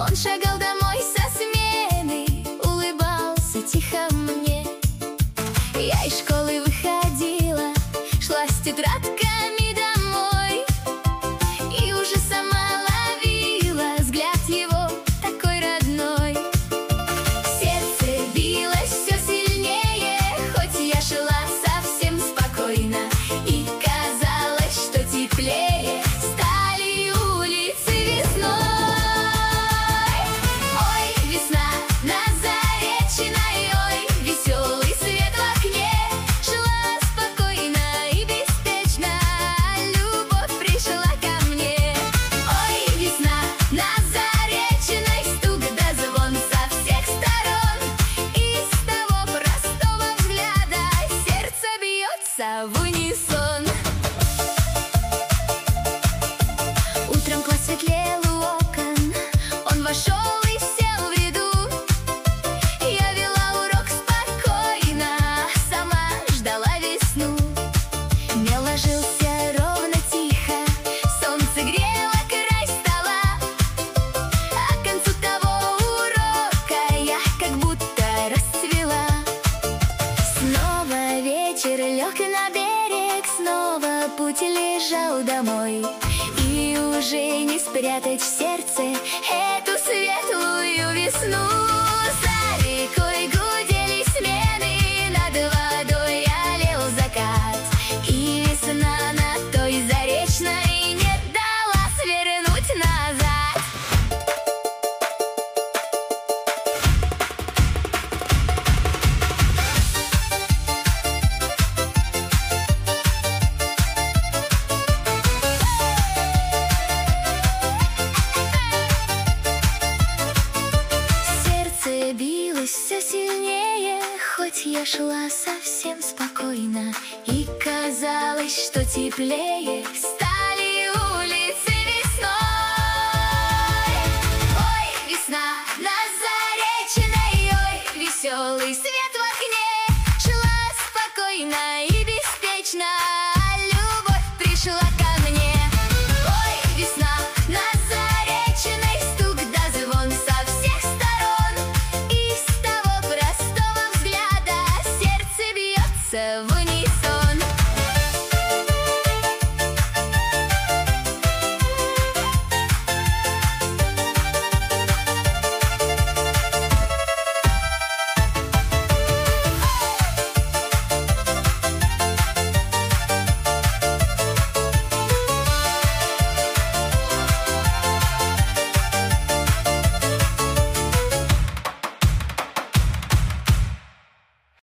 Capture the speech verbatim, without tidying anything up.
Он шагал домой со смены, улыбался тихо мне. Я из школы выходила, шла с тетрадками домой, и уже сама ловила взгляд его такой родной. Сердце билось все сильнее, хоть я шла совсем спокойно, и казалось, что теплее стали улицы весной. Ой, весна на Заречной, ой, веселый свет в окне. Шла спокойно и беспечно, любовь пришла ко мне. Ой, весна на Заречной, стук да звон со всех сторон, и с того простого взгляда сердце бьется в унисон. Утром класс светлел у окон, он вошел и сел в ряду. Я вела урок спокойно, сама ждала весну. Мел ложился ровно тихо, солнце грело край стола, а к концу того урока я как будто расцвела. Снова вечер лег на берег, снова путь лежал домой, и уже не спрятать в сердце эту светлую весну. За рекой гудели смены, над водой олел закат, и весна на той Заречной не дала свернуть назад. Сердце билось все сильнее, хоть я шла совсем спокойно, и казалось, что теплее